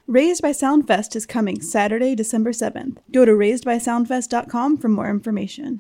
Raised by Soundfest is coming Saturday, December 7th. Go to raisedbysoundfest.com for more information.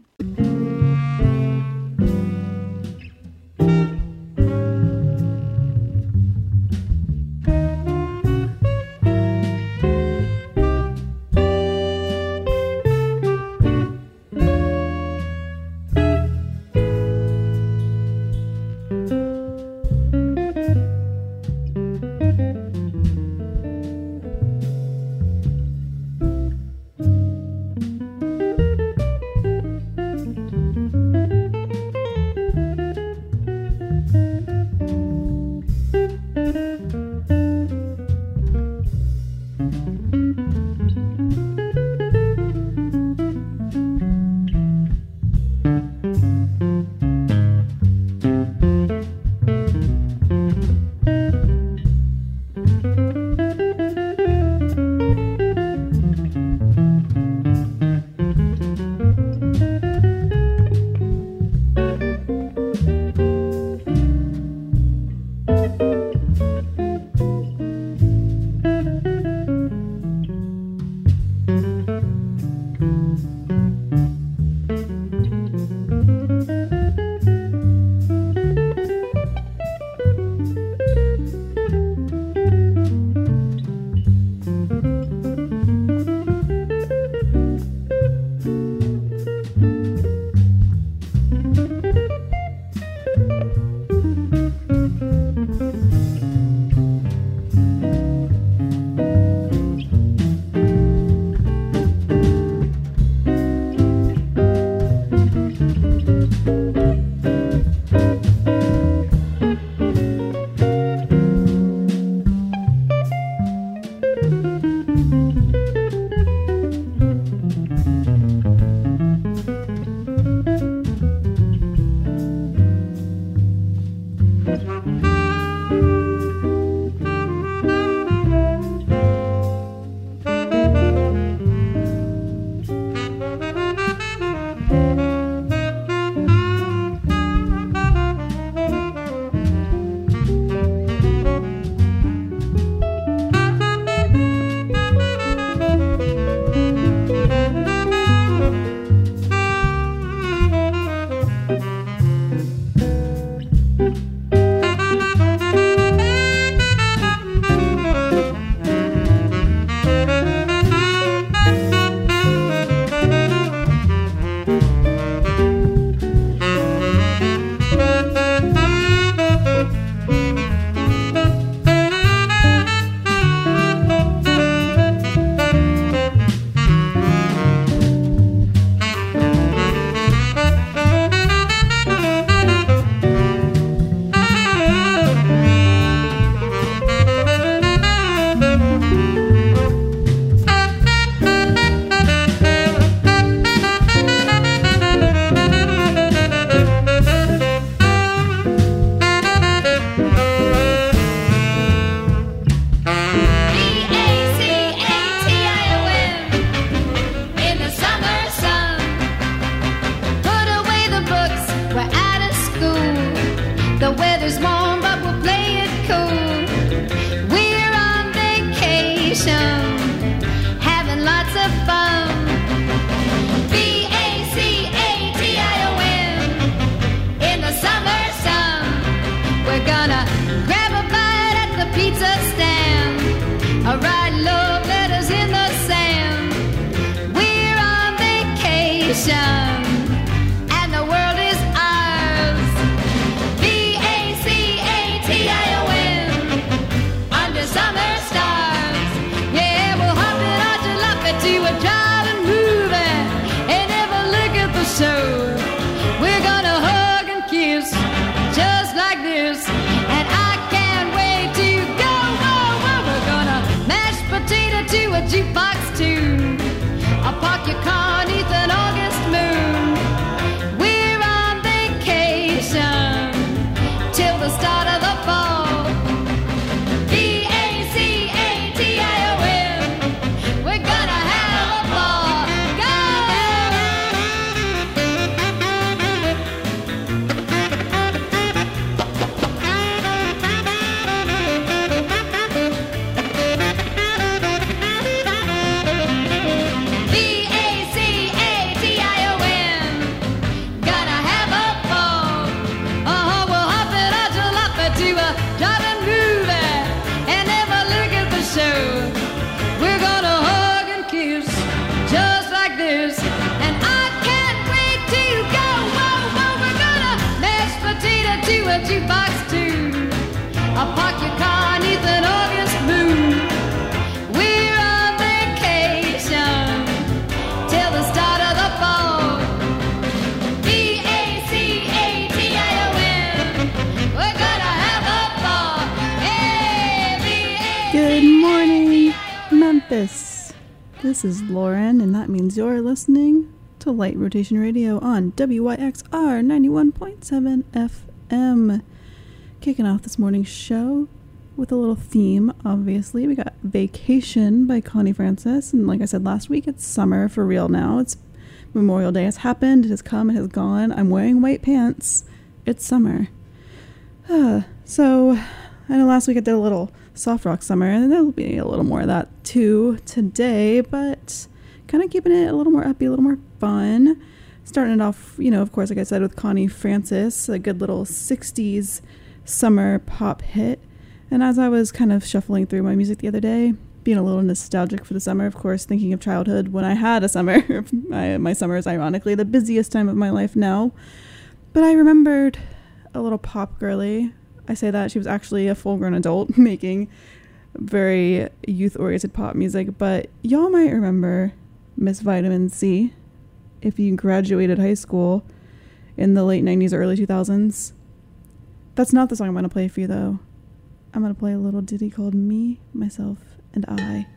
Purpose. This is Lauren, and that means you're listening to Light Rotation Radio on WYXR 91.7 FM. Kicking off this morning's show with a little theme, obviously. We got Vacation by Connie Francis, and like I said last week, it's summer for real now. It's Memorial Day has happened, it has come, it has gone. I'm wearing white pants. It's summer. So, I know last week I did a little soft rock summer, and there'll be a little more of that too today, but kind of keeping it a little more upbeat, a little more fun. Starting it off, of course, like I said, with Connie Francis, a good little 60s summer pop hit. And as I was kind of shuffling through my music the other day, being a little nostalgic for the summer, of course, thinking of childhood when I had a summer. My summer is ironically the busiest time of my life now. But I remembered a little pop girly. I say that she was actually a full-grown adult making very youth-oriented pop music, but y'all might remember Miss Vitamin C if you graduated high school in the late 90s or early 2000s. That's not the song I'm going to play for you, though. I'm going to play a little ditty called Me, Myself, and I.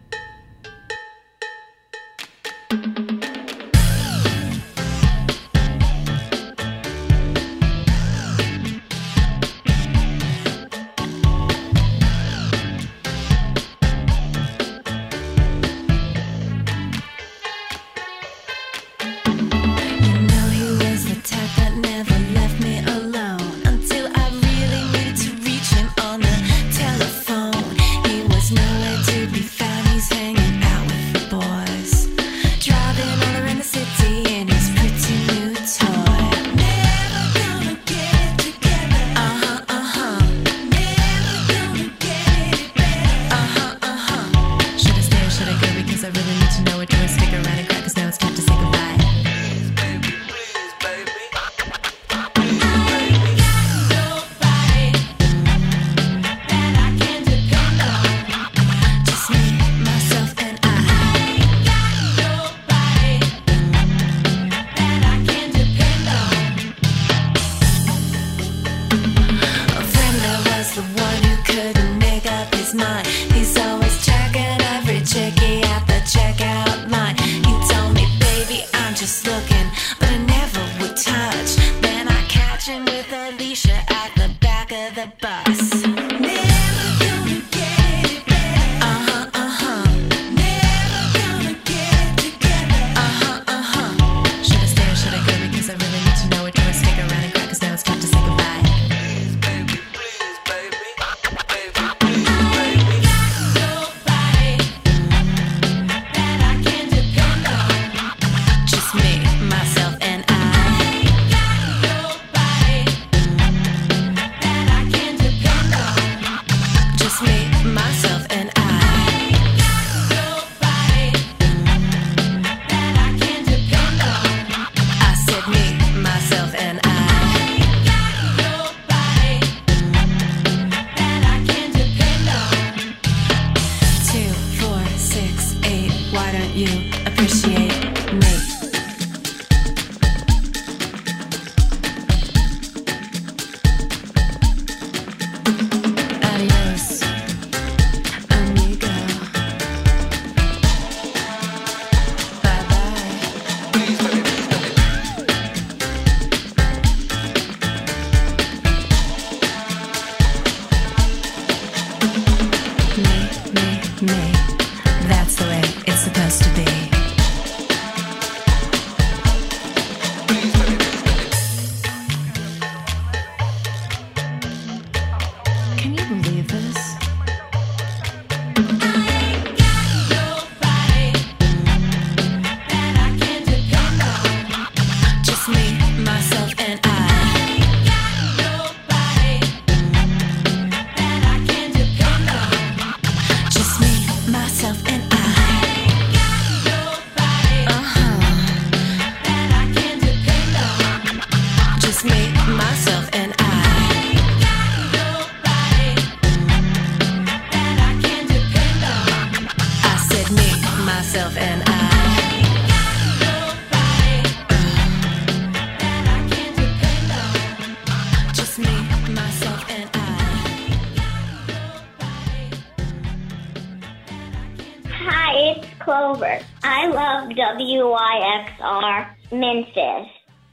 Clover. I love WYXR Memphis.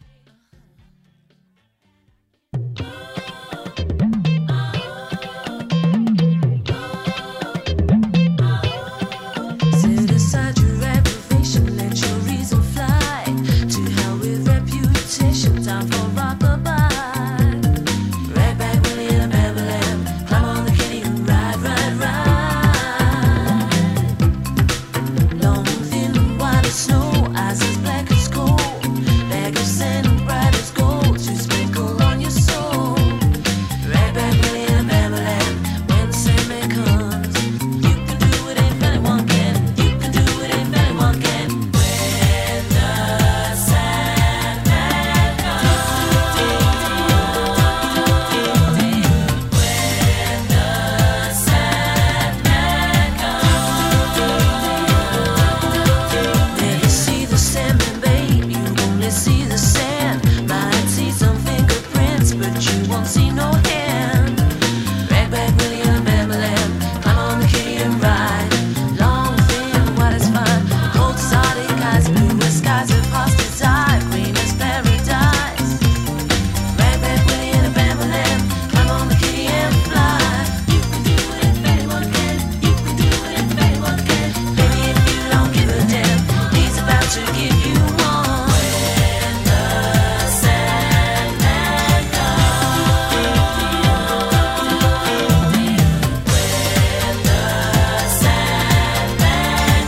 Set aside your aggravation, let your reason fly. To hell with reputation, time for rockabye. Rag back Willie and a Babylon, climb on the kitty and ride, ride, ride. Long, thin, white as snow, eyes as black as coal. Bag of sand, bright as gold, to sprinkle on your soul. Rag back Willie and a Babylon, when the Sandman comes. You can do it if anyone can. You can do it if anyone can. When the Sandman comes. When the Sandman comes. Never see the Sandman, babe. You only see the sand. Might see some fingerprints, but you won't see no hand. Rag back Willie and a Babylon, climb on the kitty and ride. Long, thin, white as fine, cold as Arctic ice, blue as skies if hearts desire, green as paradise. Rag back Willie and a Babylon, climb on the kitty and fly. You can do it if anyone can. You can do it if anyone can. Baby, if you don't give a damn, he's about to give you one. When the Sandman comes. When the Sandman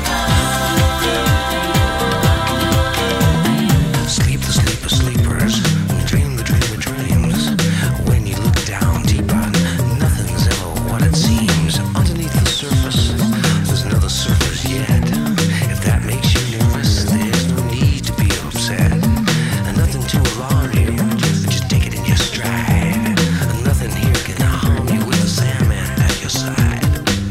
comes. Sleep the sleep of sleepers, dream the dream of dreams. When you look down deeper, nothing's ever what it seems. Underneath the surface, there's another surface yet. If that makes you nervous, there's no need to be upset. Nothing to alarm you, just take it in your stride. Nothing here can harm you with the Sandman at your side.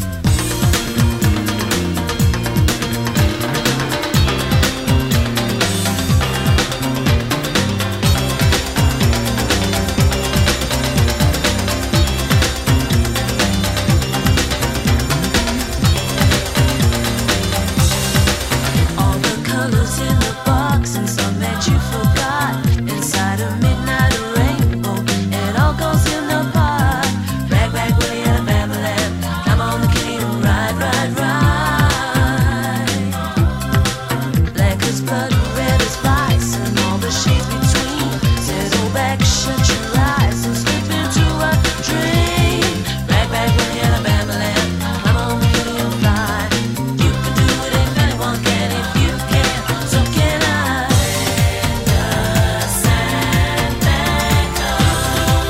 All the colors in the box and some that you forgot. Inside a midnight rainbow, it all goes in the pot. Rag back Willie and a Babylon, climb on the kitty and ride, ride, ride. Black as blood, red as vice, and all the shades between. Settle back, shut your eyes, and slip into a dream. Rag back Willie and a Babylon, climb on the kitty and fly. You can do it if anyone can. If you can, so can I. When the Sandman comes.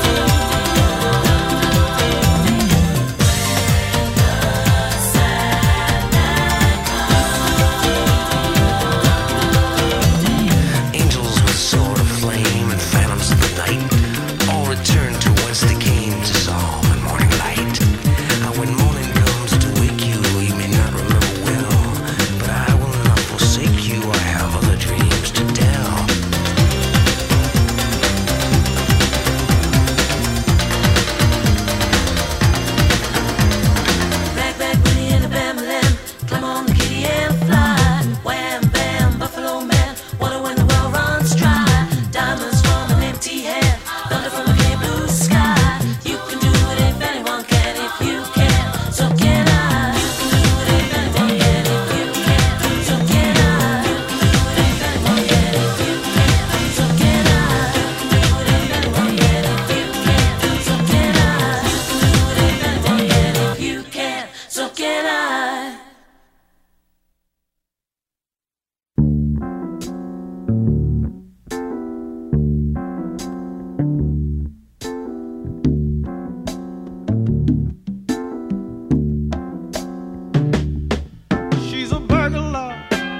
Angels with sword of flame and phantoms of the night all return to whence they came, to psalm and morning light. When morning comes to wake you, you may not remember well, but I will not forsake you. I have other dreams to tell. Rag back Willie and a Babylon, climb on the kitty and fly. Wham bam, Buffalo Man, water when the well runs dry. Diamonds from an empty hand, thunder from a clear blue sky. You can do it if anyone can. If you can, so can I. You can do it if anyone can. If you can, so can I. You can do it if anyone can. If you can, so can I. You can do it if anyone can. If you can, so can I. You can do it if anyone can. If you can, so can I. She's a burglar.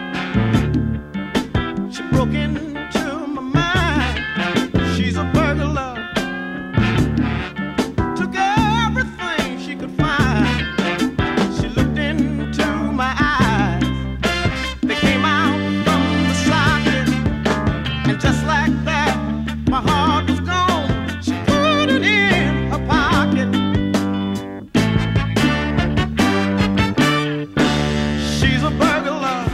She broke into my mind. She's a burglar. Took everything she could find. She looked into my eyes. They came out from the socket. And just like that, my heart was gone. She put it in her pocket. She's a burglar.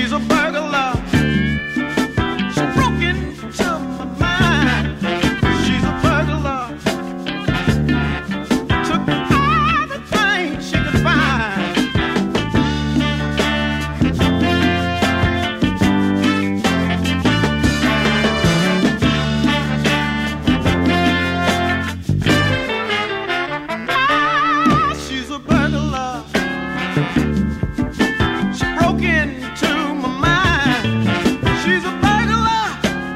She's a burglar. She broke into my mind. She's a burglar. Took everything she could find. She's a burglar. She broke into my mind. She's a burglar.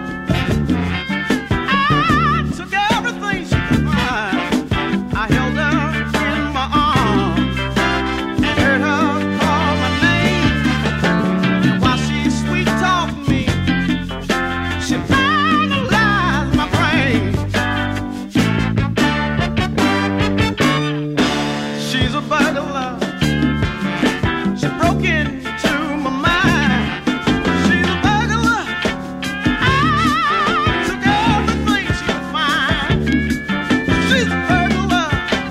I took everything she could find. I held her in my arms and heard her call my name. And while she sweet talked me, she analyzed my brain. She's a burglar. She broke into my mind. She's a burglar. I took everything she could find. She's a burglar.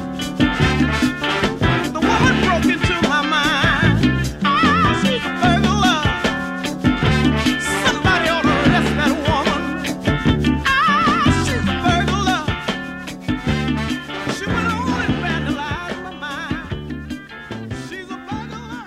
The woman broke into my mind. She's a burglar. Somebody ought to arrest that woman. She's a burglar. She went on and vandalized my mind. She's a burglar.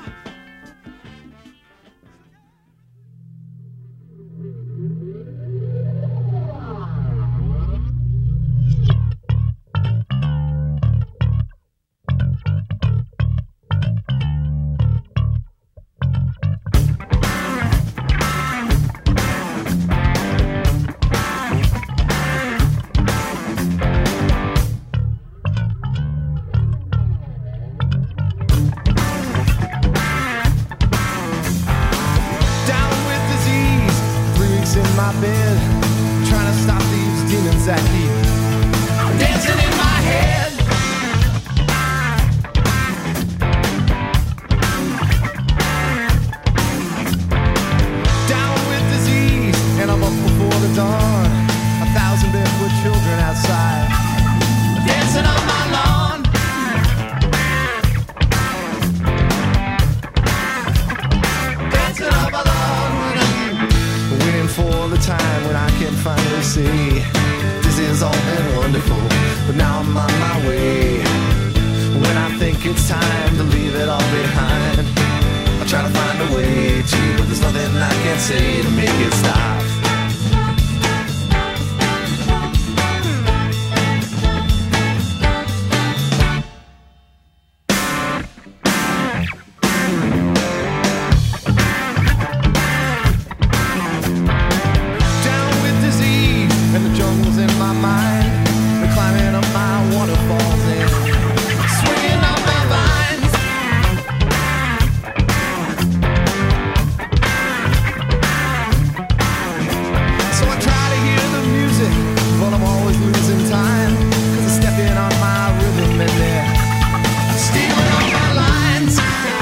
Down with disease, 3 weeks in my bed, trying to stop these demons that keep dancing in my head. Down with disease, and I'm up before the dawn. 1,000 barefoot children outside, dancing on my lawn. Dancing on my lawn. Waiting for the time when I can finally see this has all been wonderful, but now I'm on my way. When I think it's time to leave it all behind, I try to find a way to, but there's nothing I can say to make it stop. Down with disease, and the jungle's in my mind. They're climbing up my waterfalls and swinging on my vines. So I try to hear the music, but I'm always losing time, 'cause I'm stepping on my rhythm and they're stealing all my lines.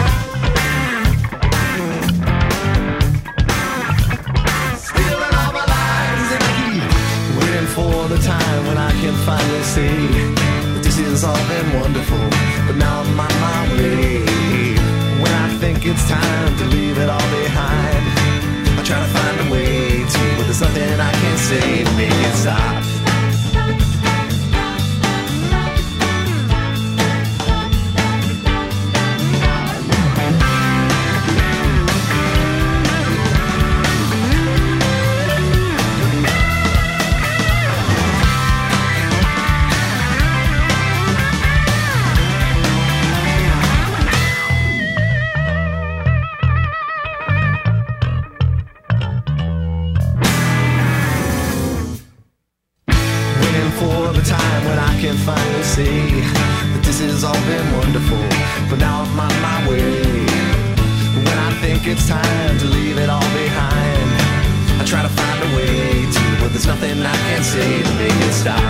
Stealing all my lines, and I keep waiting for the time when I can finally see that this has all been wonderful, but now I'm on my way. When I think it's time to leave it all behind, I try to find a way to, but there's nothing I can say to make it stop. Waiting for the time when I can finally see that this has all been wonderful, but now I'm on my way. When I think it's time to leave it all behind, I try to find a way to, but there's nothing I can say to make it stop.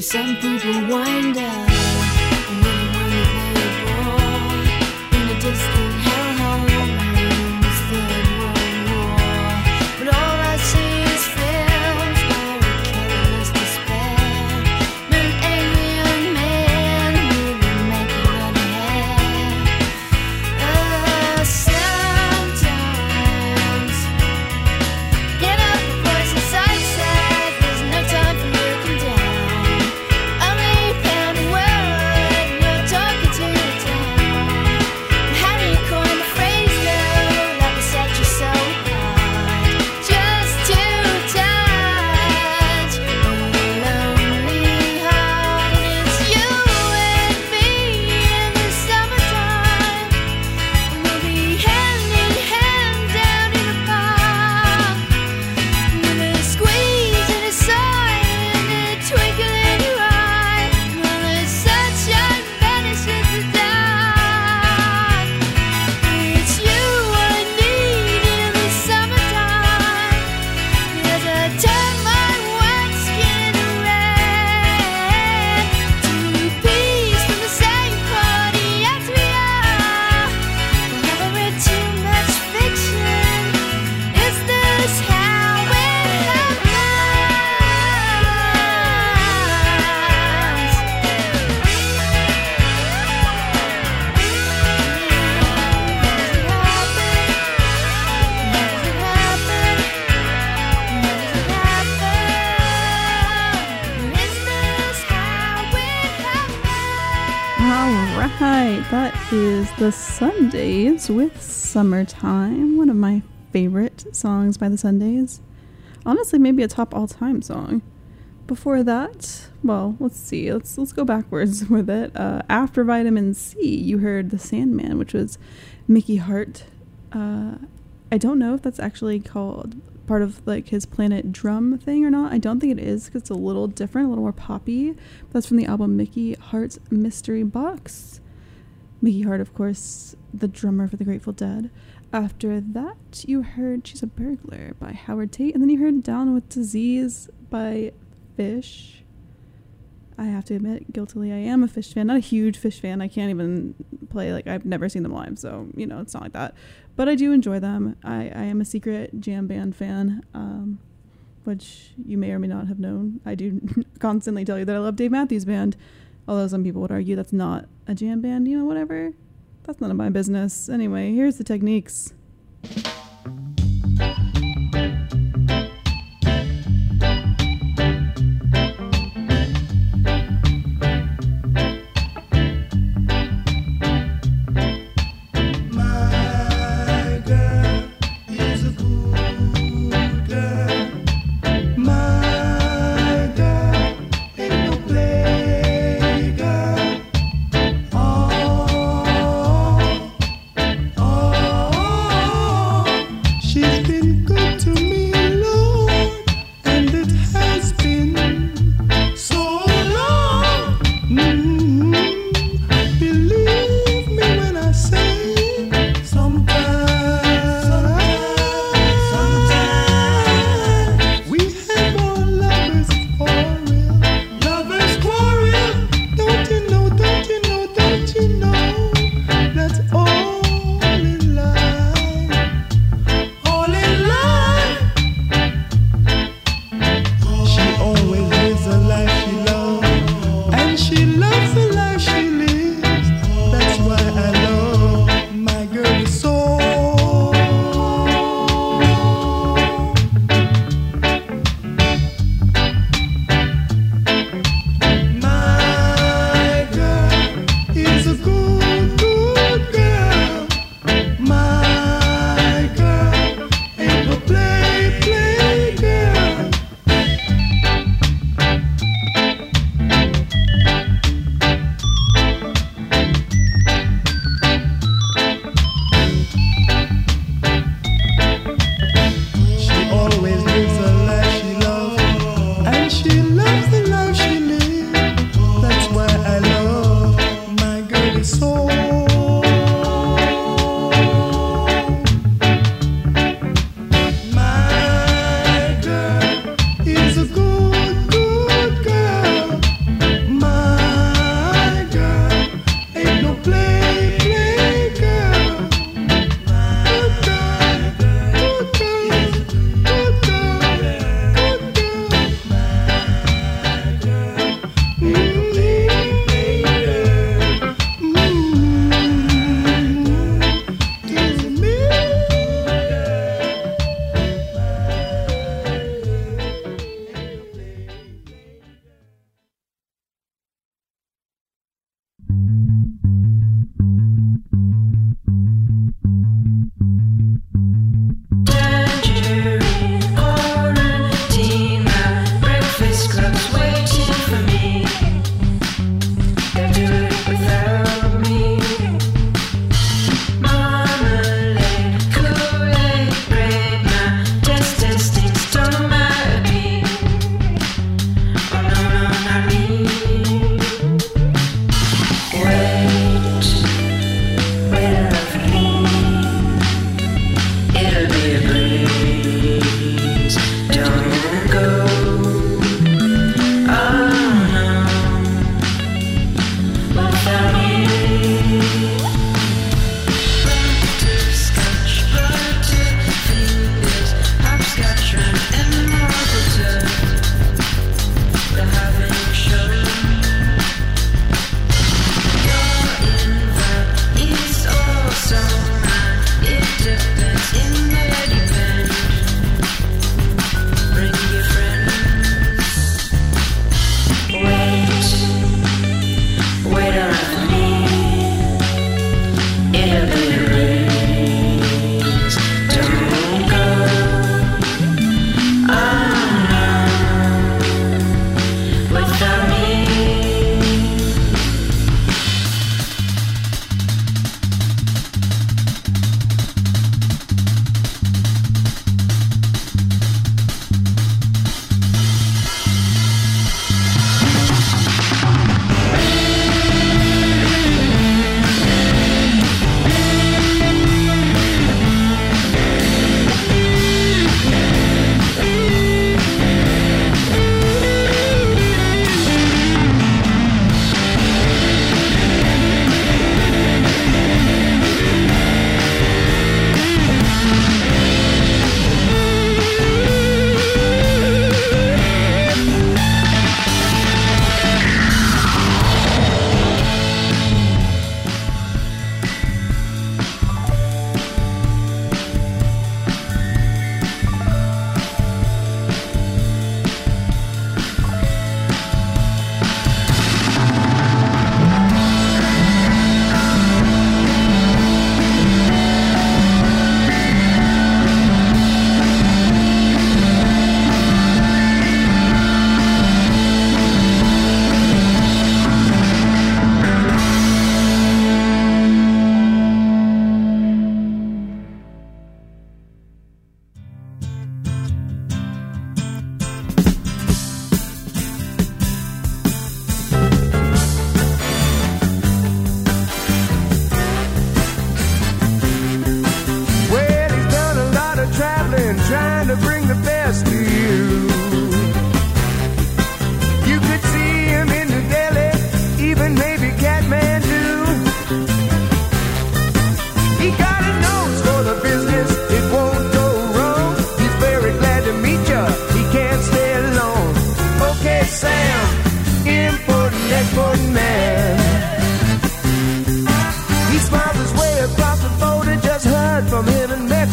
Some people wind up when they born in a distant hellhole in the Third World War. But all I see is films where a careless despair met an angry young man with immaculate hair. Sometimes get up, the voice inside says there's no time for looking down. Only pound a word, you're talking to the town. How do you coin the phrase though that will set you so hard? Just to touch a lonely heart. It's you and me in the summertime. We'll be hand in hand down in the park. With a squeeze and a sigh and a twinkle in your eye. While the sunshine vanishes the dark. It's you I need in the summertime. As I turn my white skin red. To peace from the same party as we are. Never read too much fiction. Is this how it All right, that is the Sundays with Summertime, one of my favorite songs by the Sundays. Honestly, maybe a top all-time song. Before that, well, let's see. Let's go backwards with it. After Vitamin C, you heard The Sandman, which was Mickey Hart. I don't know if that's actually called part of like his Planet Drum thing or not. I don't think it is because it's a little different, a little more poppy. That's from the album Mickey Hart's Mystery Box. Mickey Hart, of course, the drummer for the Grateful Dead. After that, you heard She's a Burglar by Howard Tate. And then you heard Down with Disease by Fish. I have to admit, guiltily, I am a Fish fan. Not a huge Fish fan. I can't even play, like, I've never seen them live. So, you know, it's not like that. But I do enjoy them. I am a secret jam band fan, which you may or may not have known. I do constantly tell you that I love Dave Matthews Band. Although some people would argue that's not a jam band, you know, whatever. That's none of my business. Anyway, here's the Techniques. My girl is a good girl. My girl ain't no play girl. Oh, oh, oh.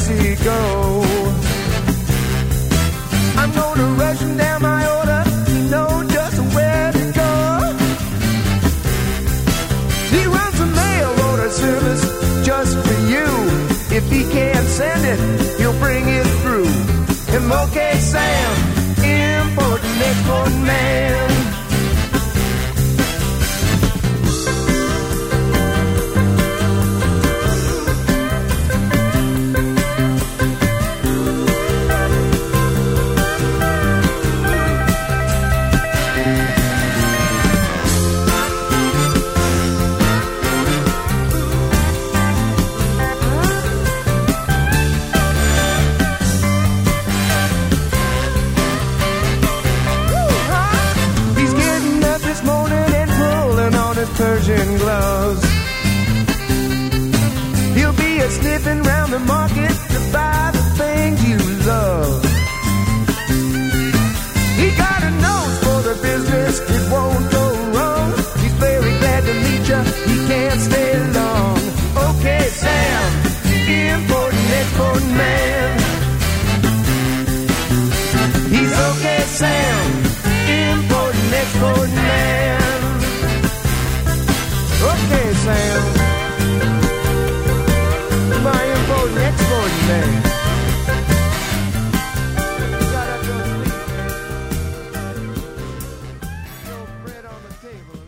Mexico. I'm gonna rush him down my order to know just where to go. He runs a mail order service just for you. If he can't send it, he'll bring it through. And okay, Sam, import and export man. Persian gloves. He'll be a sniffing round the market to buy the things you love. He got a nose for the business, it won't go wrong. He's very glad to meet you, he can't stay long. Okay, Sam, import and export man. He's okay, Sam, import and export man. Okay, Sam. My import and export man. Got up your sleep. Your bread on the table.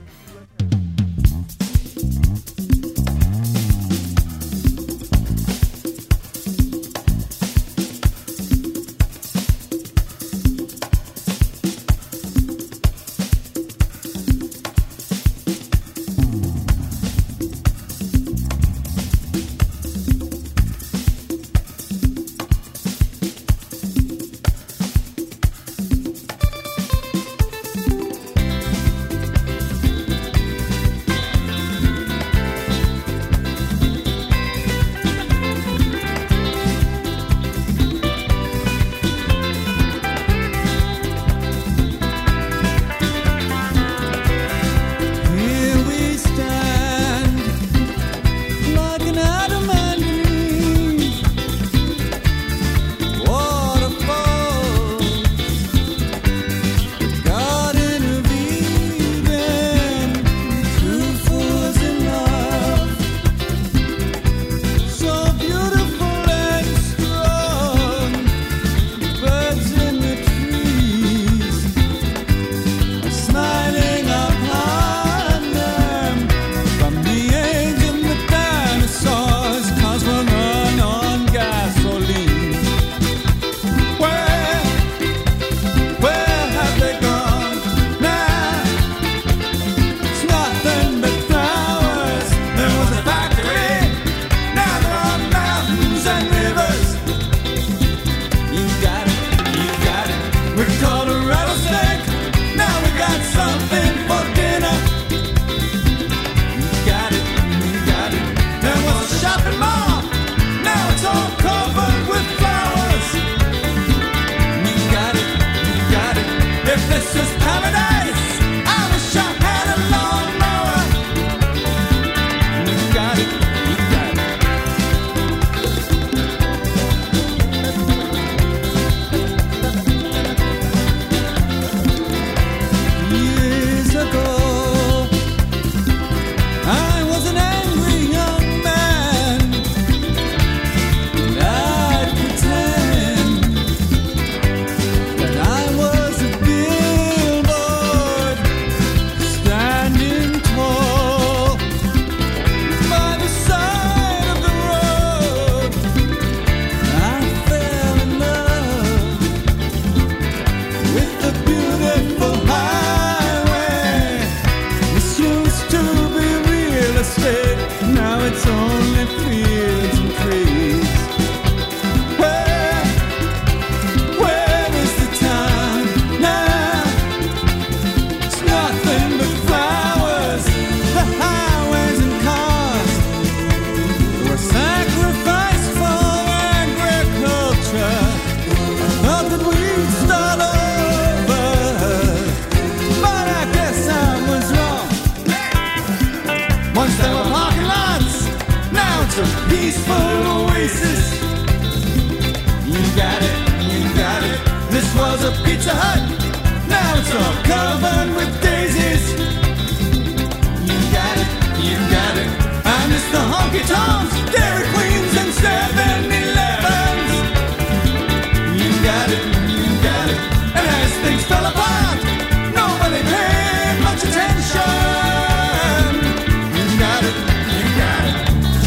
Pizza Hut. Now it's all covered with daisies. You got it, you got it. I miss the honky tonks, Dairy Queens, and 7-Elevens. You got it, you got it. And as things fell apart, nobody paid much attention. You got it, you got it.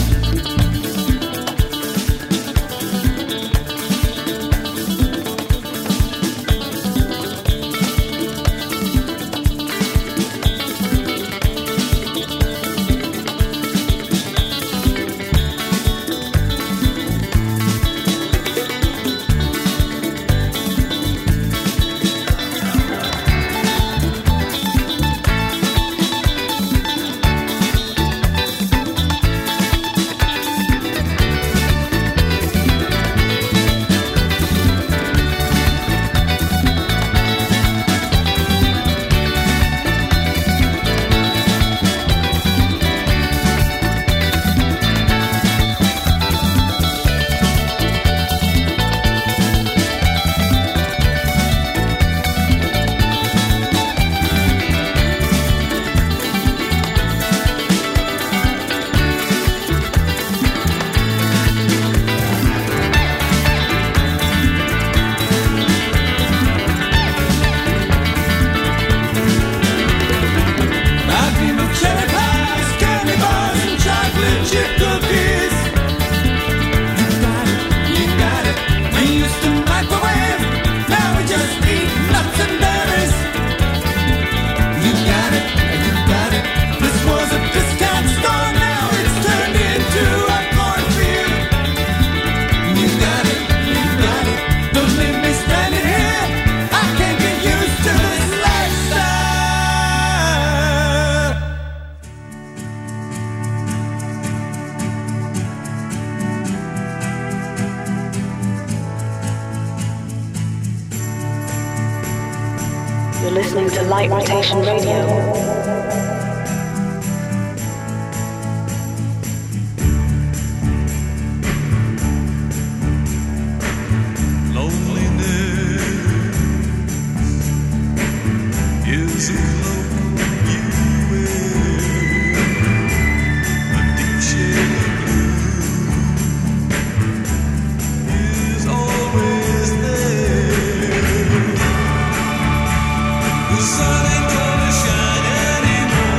You're listening to Light Rotation Radio. Is a cloak you wear, a deep shade of blue is always there. The sun ain't gonna shine anymore.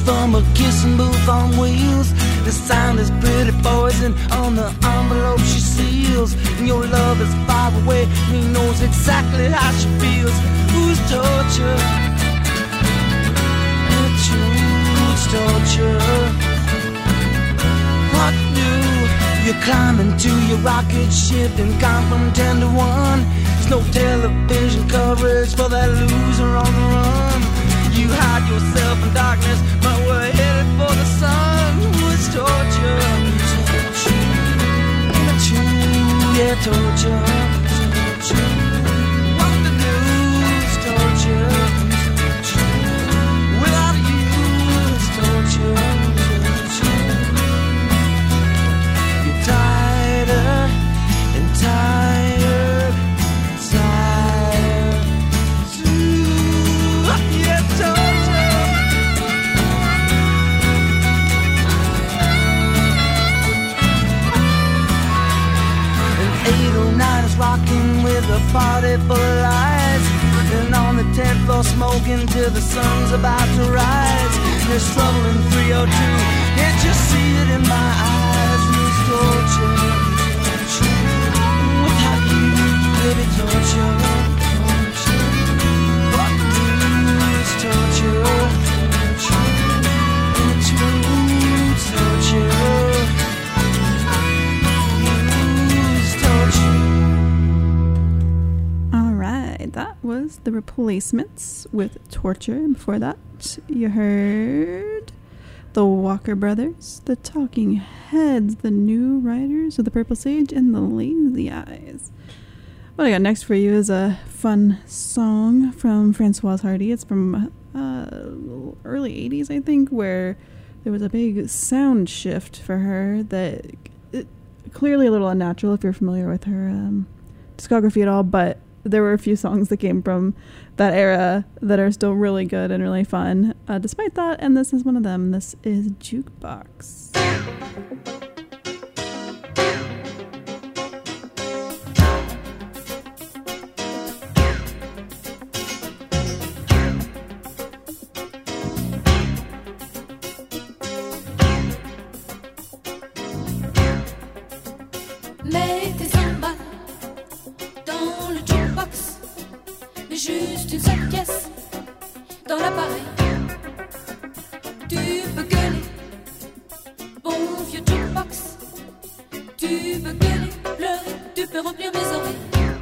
from a kissing booth on wheels. The sound is pretty poison on the envelope she seals. And your love is far away, he knows exactly how she feels. Who's torture? It's torture. What new? You're climbing to your rocket ship and count from 10 to 1. There's no television coverage for that loser on the run. You hide yourself in darkness, but we're headed for the sun. It's torture. Yeah, torture. What to do is torture. Without you, it's torture. You're tighter and tired, tired. Yeah, torture. And 809 is rocking with a party full of lies. And on the 10th floor smoking till the sun's about to rise. There's trouble in 302. Can't you see it in my eyes? It's torture. Without you, baby, torture. What to do is torture. It's torture. It's torture. All right, that was The Replacements with Torture. Before that, you heard the Walker Brothers, the Talking Heads, the New Riders of the Purple Sage, and the Lazy Eyes. What I got next for you is a fun song from Françoise Hardy. It's from early 80s, I think, where there was a big sound shift for her that clearly a little unnatural if you're familiar with her discography at all, but there were a few songs that came from that era that are still really good and really fun despite that, and this is one of them. This is Jukebox. Mets tes cymbales dans le jukebox, mais juste une seule pièce dans l'appareil. Tu peux gueuler, bon vieux jukebox. Tu peux gueuler, pleurer, tu peux remplir mes oreilles.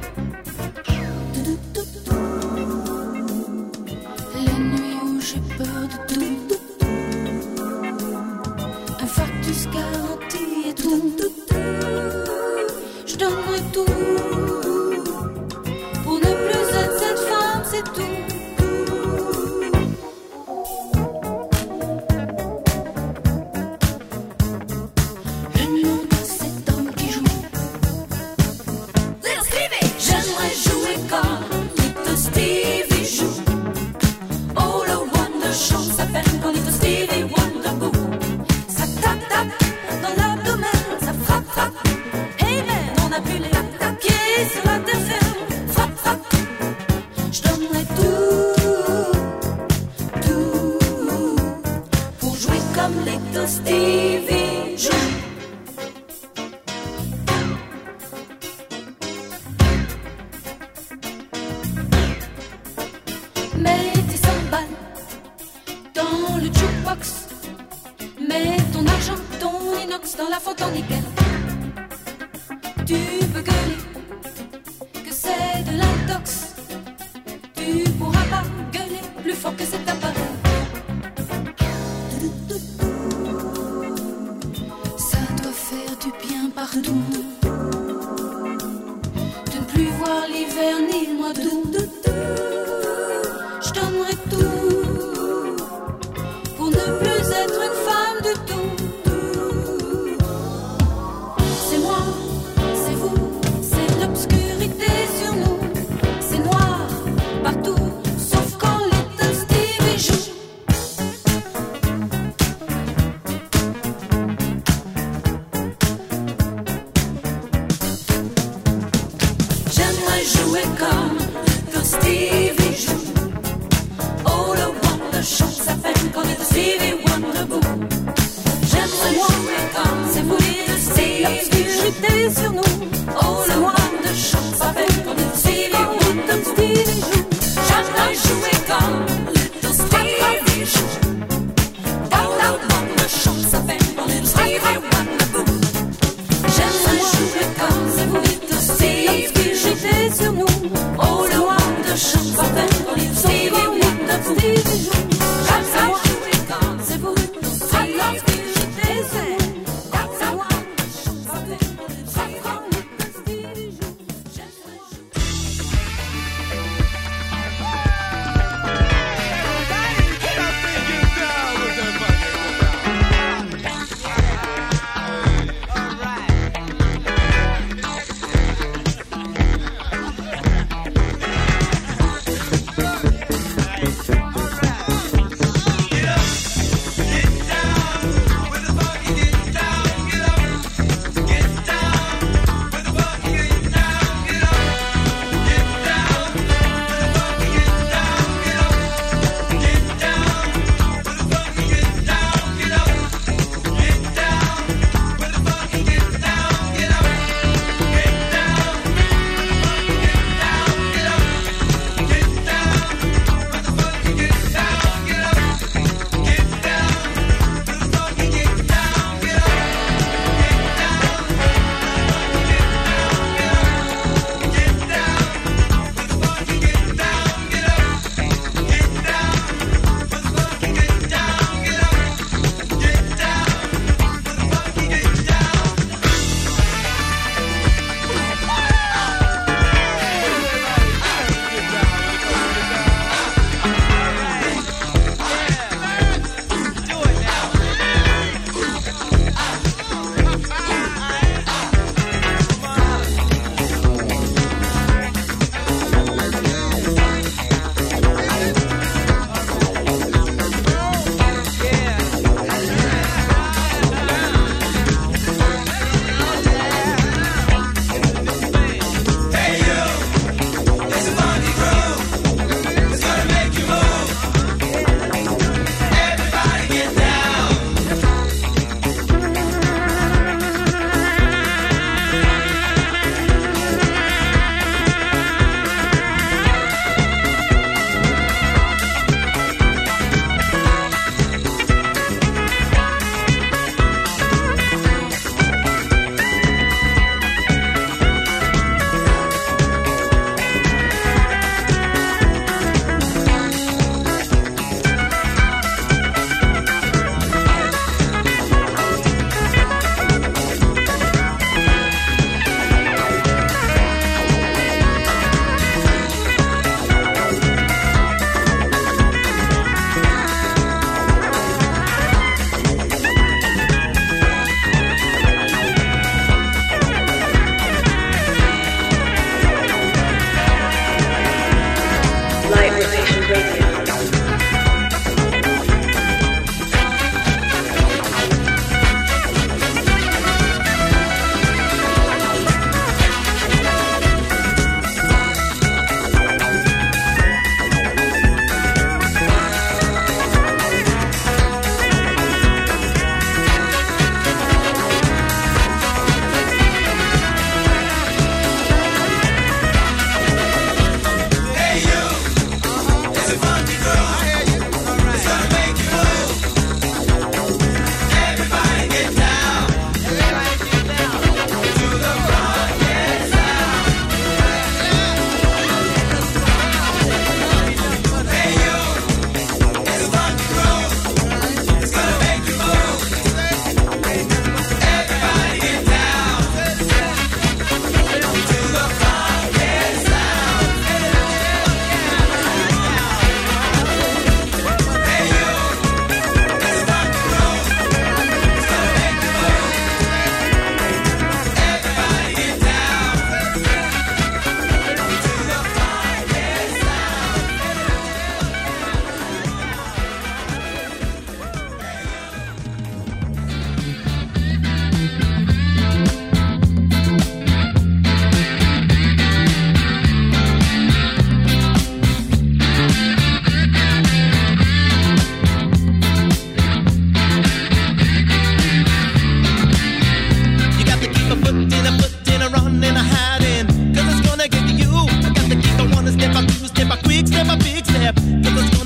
La nuit où j'ai peur de tout, infarctus garanti et tout. Je donnerai tout pour ne plus être cette femme, c'est tout. Le nom de cet homme qui joue Little Stevie. J'aimerais jouer comme Little Stevie joue. Oh, le Wonder Show s'appelle quand Little Stevie Wonder Go. Ça tape, tape dans l'abdomen, ça frappe, frappe. Hey man, on a pu les attaquer sur la terre. Frappe, frappe. Je donnerais tout pour jouer comme Little Stevie joue. Mets tes cymbales dans le jukebox. Mets ton argent, ton inox dans la faute en nickel. Tu peux gueuler que c'est de l'intox. Tu pourras pas gueuler plus fort que cet appareil. Ça doit faire du bien partout. De ne plus voir l'hiver ni le mois d'août. Je donnerai tout pour ne plus être une femme du tout. C'est moi, c'est vous, c'est l'obscurité sur nous. C'est noir partout, sauf quand Little Stevie joue. J'aimerais jouer comme Little Stevie.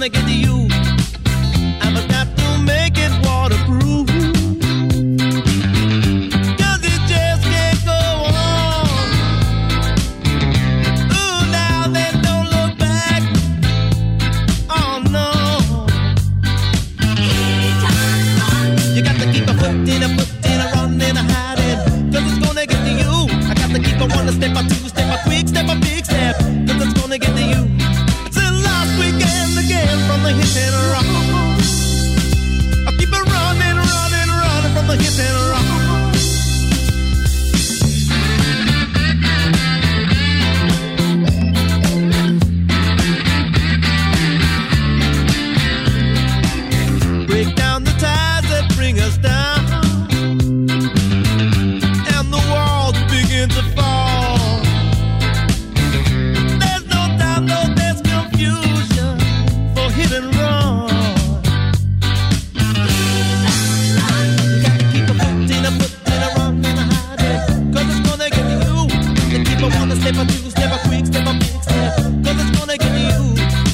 gonna get to you. I've got to make it waterproof. 'Cause it just can't go on. Ooh, now then don't look back. Oh no. You got to keep a foot in a run and a hiding. 'Cause it's gonna get to you. I got to keep a one, a step, a two, step, a quick step, a big step. 'Cause it's gonna get to you. It's the last weekend again from the hit and run. I keep it running, running, running from the hit and run. Break down the ties that bring us down, and the walls begin to fall. There's no time, no, there's confusion for hit and run. You got to keep a foot in a run and a hiding. 'Cause it's gonna get to you. To keep a one, a step, a two, step, a quick step, a big step. 'Cause it's gonna get to you.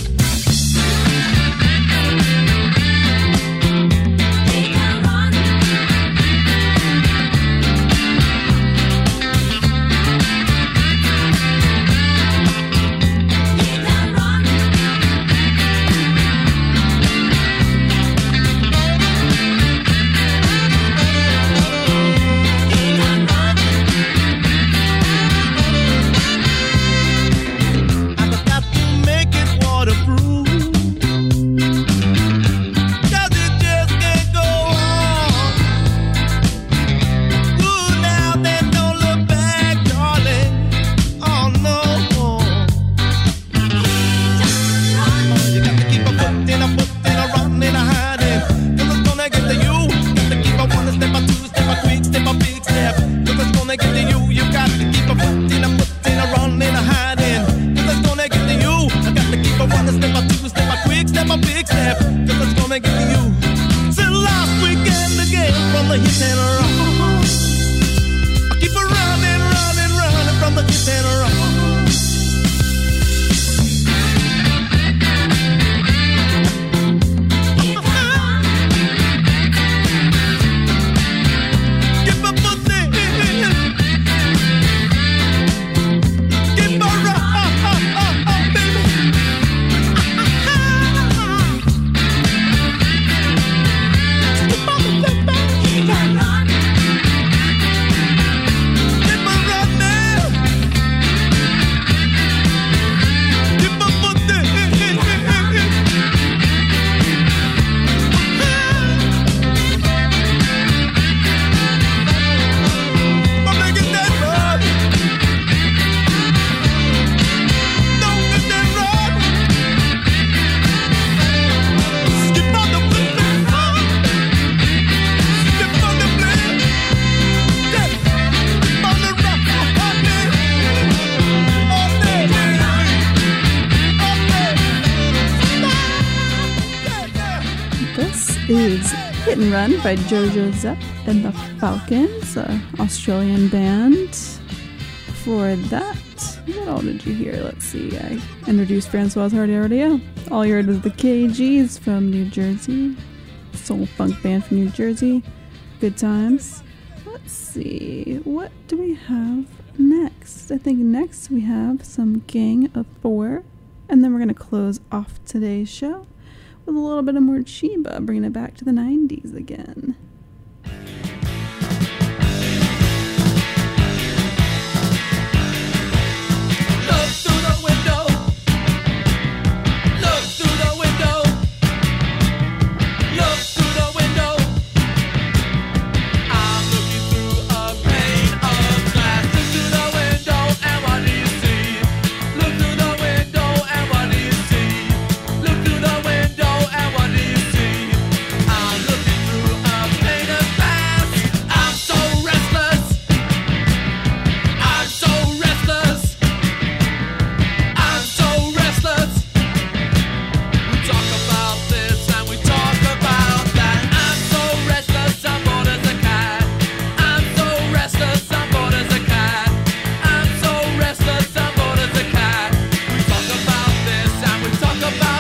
I've got to make it waterproof. 'Cause it just can't go on. Ooh, now then don't look back, darling. Oh no. You got to keep a foot in a run and a hiding. 'Cause it's gonna get to you. Got to keep a one, a step, a two, step, a quick step, a big step. 'Cause it's gonna get to you. You got to keep a foot in a run and a hiding. 'Cause it's gonna get to you. I got to keep a one, a step, a two, step, a quick step, a big step. 'Cause it's gonna get to you. It's the last weekend again from the hit and run. I keep a running, running, running from the hit and run. Keep a foot in. Keep a run, baby. Keep on the foot, baby. Keep a run. Keep a run now. Keep a foot in. Mama, get that run. Don't get that run. Skip on the foot, skip on the blade. Yeah. On the rock, all day. All day. All day. This is Hit and Run by Jojo Zepp and the Falcons, Australian band. For that, what all did you hear? Let's see. I introduced Francois Hardy. All you heard was the KGs from New Jersey, soul funk band from New Jersey. Good times. Let's see. What do we have next? I think next we have some Gang of Four, and then we're gonna close off today's show with a little bit of more Chiba, bringing it back to the 90s again. Look through the window. Look through the window. Look through the window. I'm looking through a pane of glass. Look through the window and what do you see? Look through the window and what do you see? Look through the window and what do you see? I'm looking through a pane of glass. I'm so restless. I'm so restless. I'm so restless. We talk about this and we talk about that. I'm so restless, I'm bored as a cat. I'm so restless, I'm bored as a cat. I'm so restless, I'm bored as a cat. We talk about this and we talk about